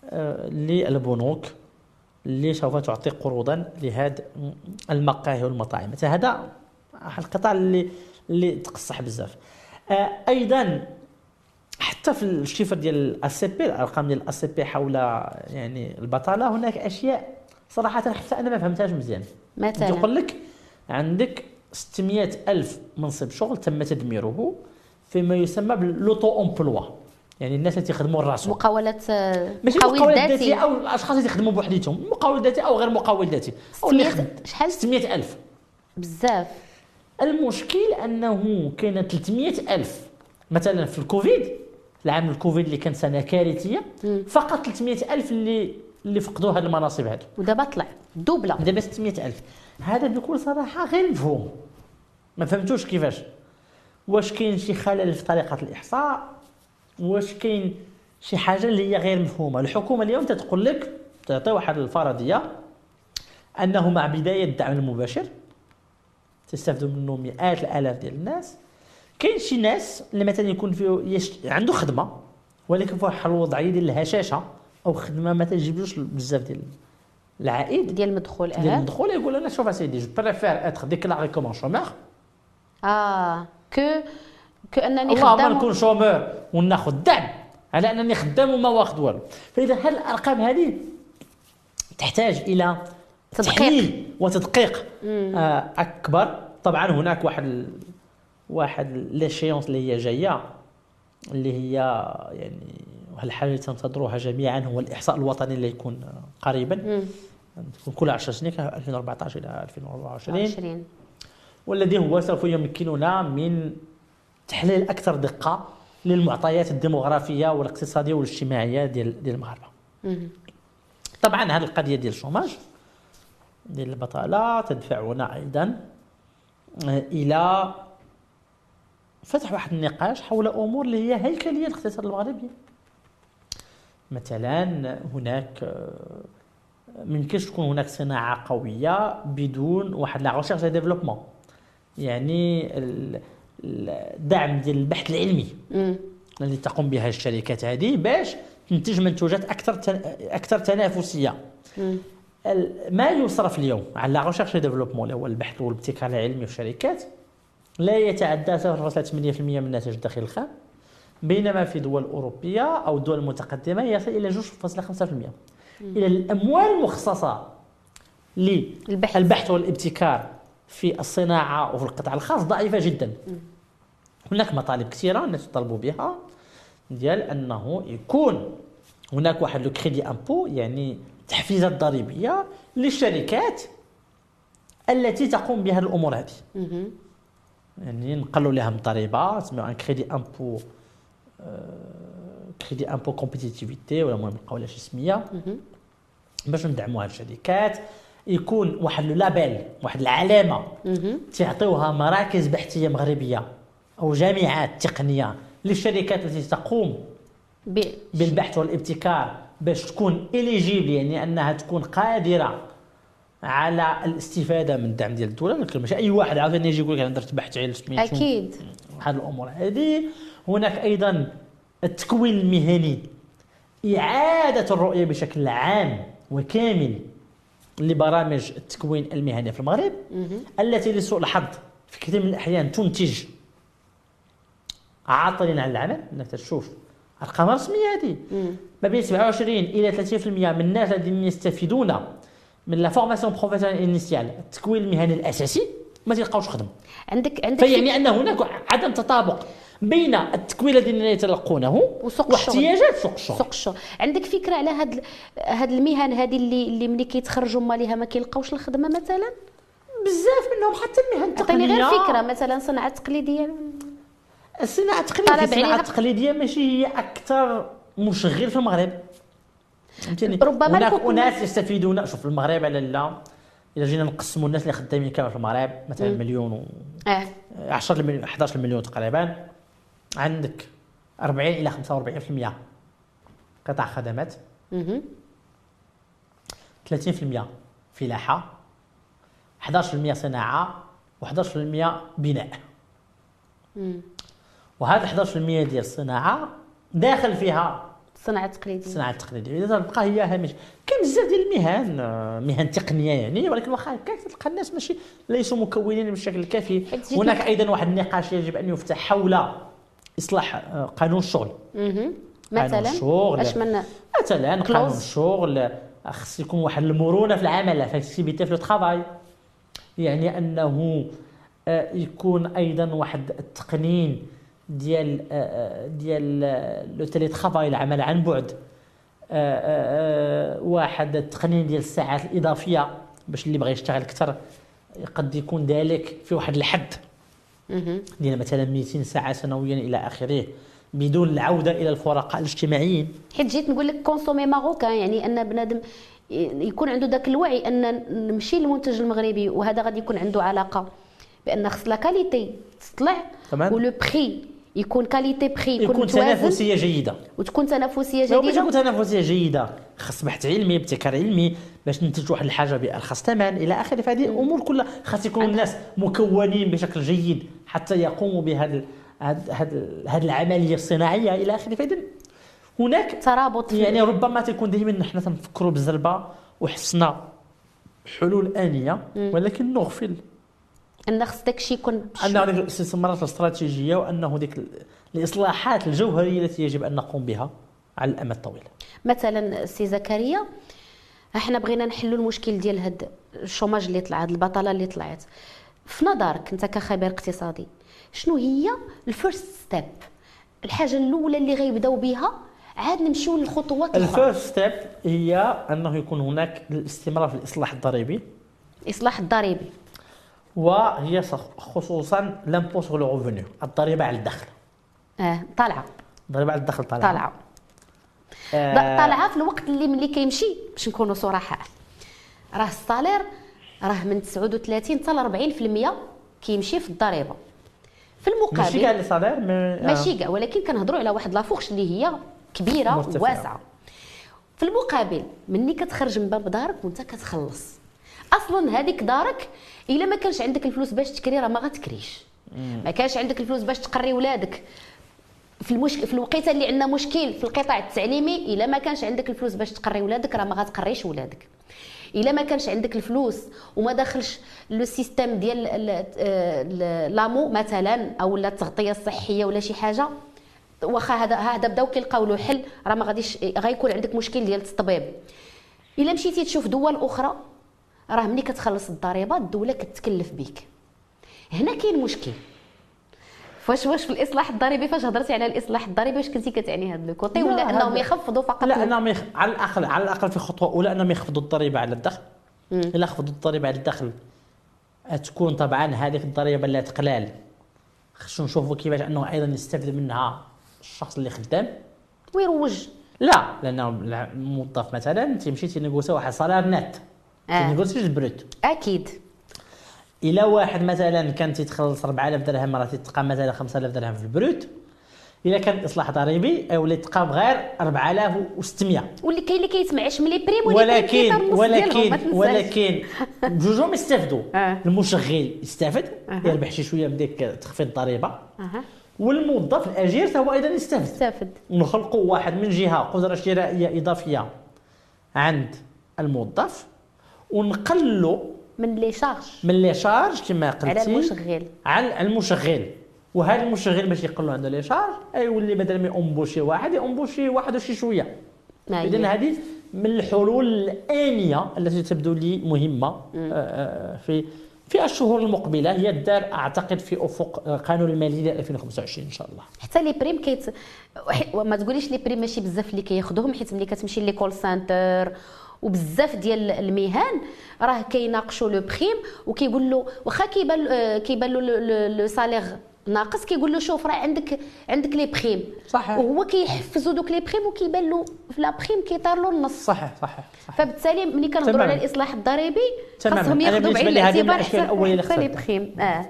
للبنوك اللي سوف تعطي قروضا لهذه المقاهي والمطاعم. هذا القطاع اللي اللي تقصح بزاف. ايضا حتى في الشفر ديال السي بي الارقام ديال السي بي حول يعني البطاله هناك اشياء صراحه حتى انا ما فهمتهاش مزيان. مثلا يقول لك عندك ستمائة ألف منصب شغل تم تدميره فيما يسمى باللوتو امبلوا، يعني الناس اللي تخدموا راسهم مقاولات ماشي مقاول ذاتي او الاشخاص اللي يخدموا بوحديتهم، مقاول ذاتي او غير مقاول ذاتي. شحال؟ ستمائة ألف بزاف. المشكل انه كاين ثلاثمائة ألف مثلا في الكوفيد، العام الكوفيد اللي كان سنه كارثيه، فقط ثلاثمائة ألف اللي اللي فقدوا هذه المناصب هذو، ودابا طلع دوبله دابا ستمائة ألف. هذا بكل صراحه غير مفهوم، ما فهمتوش كيفاش. واش كاين شي خلل في طريقه الاحصاء؟ واش كاين شي حاجه اللي هي غير مفهومه؟ الحكومه اليوم تتقول لك تعطي واحد الفرضيه انه مع بدايه الدعم المباشر تستافدوا منه مئات الالاف ديال الناس. كاين شي ناس اللي مثلا يكون فيه يش... عنده خدمه ولكن في واحد الوضعيه ديال الهشاشه او خدمه ما تجيبلوش بزاف ديال العائد ديال المدخول. ديال المدخول يقول انا شوف اسيدي جو بريفير اتر ديكلاري كوم شومور اه كو كو انني خدام خدام نكون شومور وناخذ دعم على انني خدام وما واخذ والو. فاذا هاد الارقام هذه تحتاج الى تحليل وتدقيق آه اكبر. طبعا هناك واحد ال... واحد ليشيونس اللي هي جايه اللي هي يعني الحاجه اللي تنتظروها جميعا هو الاحصاء الوطني اللي يكون قريبا، تكون كل عشر سنين ألفين وأربعطاش الى ألفين وأربعة وعشرين، والذي هو سوف يمكننا من تحليل اكثر دقه للمعطيات الديموغرافيه والاقتصاديه والاجتماعيه ديال ديال المغاربه. طبعا هذه القضيه ديال الشوماج ديال البطاله تدفعنا ايضا الى فتح واحد النقاش حول امور اللي هي هيكليه الاقتصاد المغربي. مثلا هناك ممكنش تكون هناك صناعه قويه بدون واحد لا ريشيرش اي ديفلوبمون، يعني الدعم ديال البحث العلمي مم. الذي تقوم بها الشركات هذه باش تنتج منتوجات اكثر اكثر تنافسيه. مم. ما يصرف اليوم على لا ريشيرش اي ديفلوبمون اللي هو البحث والابتكار العلمي في الشركات لا يتعدى صفر فاصلة ثمانية بالمئة من الناتج الداخلي الخام، بينما في دول أوروبية أو الدول المتقدمة يصل إلى اثنين فاصلة خمسة بالمئة. إلى الأموال المخصصة للبحث والابتكار في الصناعة وفي القطاع الخاص ضعيفة جدا. هناك مطالب كثيرة الناس يطالبوا بها ديال أنه يكون هناك واحد لو كريدي امبو، يعني تحفيزات ضريبية للشركات التي تقوم بهذه الأمور هذه، يعني نقلوا لها من الضريبة تسميو ان كريدي امبو كريدي امبو كومبيتيتيفيتي ولا المهم نلقاو لها شي سميه باش ندعموا هاد الشركات. يكون واحد لو لابيل، واحد العلامه تعطيوها مراكز بحثيه مغربيه او جامعات تقنيه للشركات التي تقوم بالبحث والابتكار باش تكون اليجيبل، يعني انها تكون قادره على الاستفاده من الدعم ديال الدوله. لكن ماشي اي واحد عاوتاني يجي يقول لك انا درت بحث علمي سميتو اكيد هذه الامور هذه. هناك ايضا التكوين المهني، اعاده الرؤيه بشكل عام وكامل لبرامج التكوين المهني في المغرب التي لسوء الحظ في كثير من الاحيان تنتج عاطلين عن العمل. انك تشوف ارقام رسميه هذه ما بين سبعة وعشرين الى ثلاثين بالمئة من الناس الذين يستفيدون من لا فورماسيون بروفيسيونيل انيسيال التكوين المهني الاساسي ما تلقاوش خدمه. عندك عندك فيعني ان هناك عدم تطابق بين التكوين الذين يتلقونه واحتياجات سوق الشغل. سوق الشغل عندك فكره على هاد هاد المهن هذه اللي اللي ملي كيتخرجوا مالها ما كيلقاوش الخدمه؟ مثلا بزاف منهم حتى المهن التقنيه. عطيني غير فكره مثلا صناعه تقليديه. الصناعه التقليديه الصناعه التقليديه ماشي هي اكثر مشغل في المغرب، فهمتني؟ ربما هناك اناس يستفيدون. شوف المغرب على لا الا جينا نقسموا الناس اللي خدامين كامل في المغرب مثلا م. مليون و اه عشرة مليون احد عشر مليون تقريبا، عندك أربعين الى خمسة وأربعين بالمئة قطاع خدمات، ثلاثين بالمئة فلاحه، احد عشر بالمئة صناعه، و11 بالمئة بناء. مم. وهذا احد عشر بالمئة ديال الصناعه داخل فيها الصناعه التقليديه. الصناعه التقليديه اذا تبقى هي هامش. كاين بزاف ديال المهن مهن تقنيه يعني، ولكن واخا هكاك تلقى الناس ماشي ليسوا مكونين بالشكل الكافي. هناك ايضا واحد النقاش يجب ان يفتح حول اصلاح قانون الشغل. اها مثلا اش من مثلا قانون الشغل خص يكون واحد المرونه في العمل، فلكسيبيتي في الترافاي، يعني انه يكون ايضا واحد التقنين ديال ديال لو تيلي ترافاي العمل عن بعد، واحد التقنين ديال الساعات الاضافيه باش اللي بغى يشتغل اكثر قد يكون ذلك في واحد الحد ديال مثلا مئتين ساعه سنويا الى اخره بدون العوده الى الفرقاء الاجتماعيين. حيت جيت نقول لك كونسومي ماروكان، يعني ان بنادم يكون عنده ذاك الوعي ان نمشي للمنتج المغربي، وهذا غادي يكون عنده علاقه بان خص لا كاليتي تطلع ولو بري يكون كاليتي بري يكون, يكون تنافسيه جيده وتكون تنافسيه جيده. باش تكون تنافسيه جيده خص بحث علمي ابتكار علمي باش ننتج واحد الحاجه بارخص ثمن الى اخره. فهذه الامور كلها خاص يكون الناس مكونين بشكل جيد حتى يقوموا بهذا هذه العمليه الصناعيه الى اخره. فاذا هناك ترابط، يعني ربما تكون دائما نحن تنفكروا بالزربه وحسنا حلول انيه، ولكن نغفل ان خص داكشي يكون انه الاستثمارات الاستراتيجيه وانه ديك الاصلاحات الجوهريه التي يجب ان نقوم بها على الامد الطويل. مثلا سي زكريا، احنا بغينا نحلوا المشكل ديال هاد الشوماج اللي طلع، هاد البطاله اللي طلعت. في نظرك انت كخبير اقتصادي شنو هي الفيرست ستيب، الحاجه الاولى اللي غيبداو بها عاد نمشيو للخطوات الاخرى؟ الفيرست ستيب هي انه يكون هناك الاستمرار في الاصلاح الضريبي. الاصلاح الضريبي وهي خصوصا لامبو سور لو ريفوني، الضريبه على الدخل. اه طالعه الضريبه على الدخل طالعه طالعه آه طالعه في الوقت اللي ملي كيمشي، باش نكونوا صراحه، راه الصالير راه من تسعة وثلاثين حتى ل أربعين بالمئة كيمشي في الضريبه. في المقابل ماشي كاع الصالير ماشي كاع، ولكن كنهضروا على واحد لافورش اللي هي كبيره وواسعه. في المقابل مني كتخرج من باب دارك وانت كتخلص، اصلا هذيك دارك الا ما كانش عندك الفلوس باش تكري راه ما غتكريش. ما كانش عندك الفلوس باش تقري ولادك في المشكل في الوقيته اللي عندنا مشكل في القطاع التعليمي، الا ما كانش عندك الفلوس باش تقري ولادك راه ما غتقريش ولادك. الا ما كانش عندك الفلوس وما داخلش لو سيستيم ديال لامو مثلا او لا التغطيه الصحيه ولا شي حاجه، واخا هذا هذا بداو كيلقاو له حل راه ما غاديش غيكون عندك مشكل ديال الطبيب. الا مشيتي تشوف دول اخرى راه ملي كتخلص الضريبه الدوله كتكلف بك. هنا كاين مشكل. فاش واش في الاصلاح الضريبي فاش هضرتي على الاصلاح الضريبي واش كنتي كتعني هذا الكوتي ولا انهم يخفضوا فقط؟ لا انهم يخ... على الاقل على الاقل في خطوه اولى انهم يخفضوا الضريبه على الدخل. الا خفضوا الضريبه على الدخل تكون طبعا هذيك الضريبه اللي تقلال خصنا نشوفوا كيفاش انه ايضا يستفيد منها الشخص اللي خدام ويروج. لا لانه الموظف مثلا تيمشي تينيغوسي واحد صالير نت آه. تينيغوسي البروت اكيد. الى واحد مثلا كان تيتخلص أربعة آلاف درهم راه تيتقام مثلا خمسة آلاف درهم في البروت، الا كان اصلاح ضريبي ولا تقام غير أربعة آلاف وستمية. واللي كاين اللي كيسمعش ملي بريم ولكن ولكن ولكن بجوجهم يستافدوا. آه. المشغل يستافد آه. يربح شي شويه من ديك تخفيض الضريبه آه. والموظف الاجير هو ايضا يستافد. يستافد. ونخلقوا واحد من جهه قدره شرائيه اضافيه عند الموظف ونقلوا من لي شارج من لي شارج كما قلتي على المشغل على المشغل. وهذا المشغل باش يقلوا عنده لي شارج يولي بدل ما يامبوشي واحد يامبوشي واحد وشي شويه. اذا هذه من الحلول الآنية التي تبدو لي مهمه في في الشهور المقبله. هي الدار اعتقد في افق قانون الماليه ألفين وخمسة وعشرين ان شاء الله. حتى لي بريم كيت ما تقوليش لي بريم ماشي بزاف اللي كياخذوهم، حيت ملي كتمشي لي كول سنتر وبزاف ديال المهن راه كيناقشوا لو بريم وكيقول له واخا كيبان كيبان له لو سالير ناقص كيقول له شوف راه عندك عندك لي بريم صحيح. وهو كيحفزوا دوك لي بريم وكيبان له في لا بريم كيطار له النص. صحيح صحيح, صحيح. فبالتالي ملي كنهضروا على الاصلاح الضريبي خاصهم ياخذوا بعين الاعتبار حتى لي بريم. بريم. اه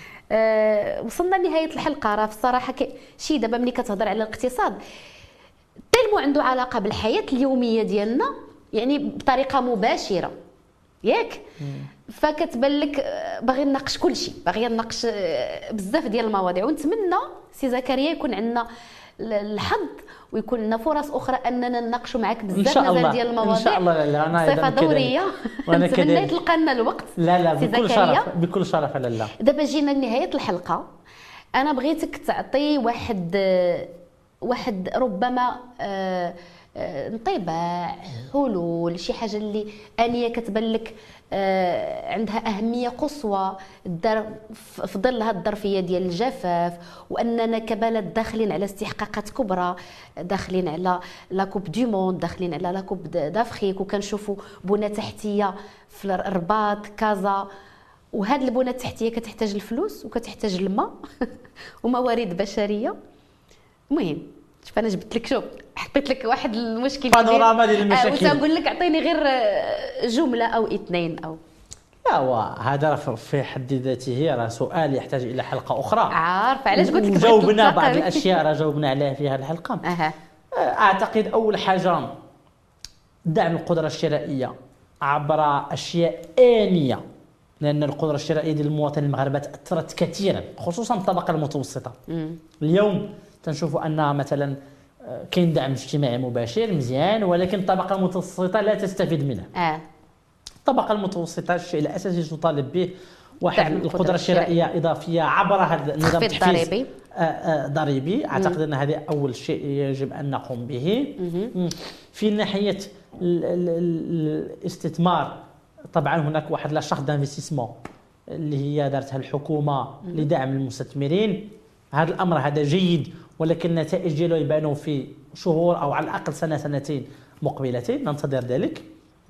آه وصلنا لنهايه الحلقه. راه في الصراحه شي دابا ملي كتهضر على الاقتصاد تلمو عنده علاقه بالحياه اليوميه ديالنا يعني بطريقه مباشره ياك. فكتبان لك باغي نناقش كل شيء، باغي نناقش بزاف ديال المواضيع ونتمنى سي زكريا يكون عندنا الحظ ويكون لنا فرص اخرى اننا نناقشوا معك بزاف مازال ديال المواضيع ان شاء الله. لا انا صفه دوريه نتمنى يتلقى لنا الوقت. لا لا بكل شرف بكل شرف. لا لا دابا جينا لنهايه الحلقه. انا بغيتك تعطي واحد واحد ربما آه انطباع حلول شي حاجه اللي انيه كتبان لك آه عندها اهميه قصوى في ظل هذه الظرفيه ديال الجفاف واننا كبلد داخلين على استحقاقات كبرى، داخلين على لا كوب دو موند، داخلين على لا كوب دافريك وكنشوفوا بنى تحتيه في الرباط كازا. وهذه البنى التحتيه كتحتاج الفلوس وكتحتاج الماء وموارد بشريه. المهم شوف انا جبت لك شوف حطيت لك واحد المشكل بانوراما ديال المشاكل آه وتنقول لك اعطيني غير جمله او اثنين او لا. وهذا في حد ذاته راه سؤال يحتاج الى حلقه اخرى. عارف علاش قلت لك جاوبنا بعض الاشياء راه جاوبنا عليها في هذه الحلقه. أه. اعتقد اول حاجه دعم القدره الشرائيه عبر اشياء آنية، لان القدره الشرائيه ديال المواطن المغاربه تاثرت كثيرا خصوصا الطبقه المتوسطه. مم. اليوم تنشوفوا ان مثلا كاين دعم اجتماعي مباشر مزيان ولكن الطبقه المتوسطه لا تستفيد منه. اه الطبقه المتوسطه الشيء الاساسي تطالب به واحد القدره الشرائيه اضافيه عبر هذا النظام التحفيزي ضريبي. اعتقد ان هذا اول شيء يجب ان نقوم به. مم. في ناحيه الاستثمار طبعا هناك واحد لا شارت دانفستيسمون اللي هي دارتها الحكومه لدعم المستثمرين. هذا الامر هذا جيد ولكن النتائج ديالو يبانوا في شهور او على الاقل سنه سنتين مقبلتين، ننتظر ذلك.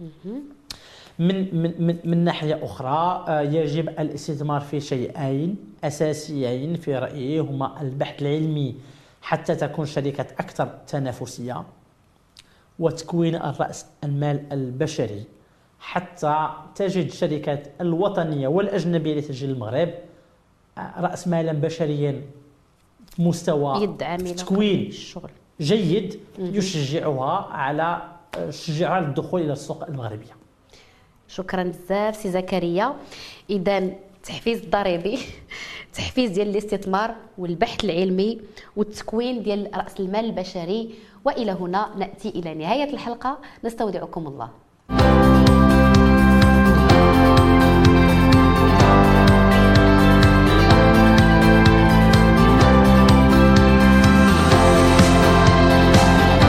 من من من, من ناحيه اخرى يجب الاستثمار في شيئين اساسيين في رايي هما البحث العلمي حتى تكون شركه اكثر تنافسيه، وتكوين الراس المال البشري حتى تجد الشركات الوطنيه والاجنبيه اللي تجي للمغرب راس مالا بشريا مستوى يدعم تكوين الشغل جيد يشجعها على شجعها للدخول الى السوق المغربيه. شكرا بزاف سي زكريا. اذا التحفيز الضريبي، تحفيز ديال الاستثمار والبحث العلمي والتكوين ديال راس المال البشري. والى هنا ناتي الى نهايه الحلقه، نستودعكم الله.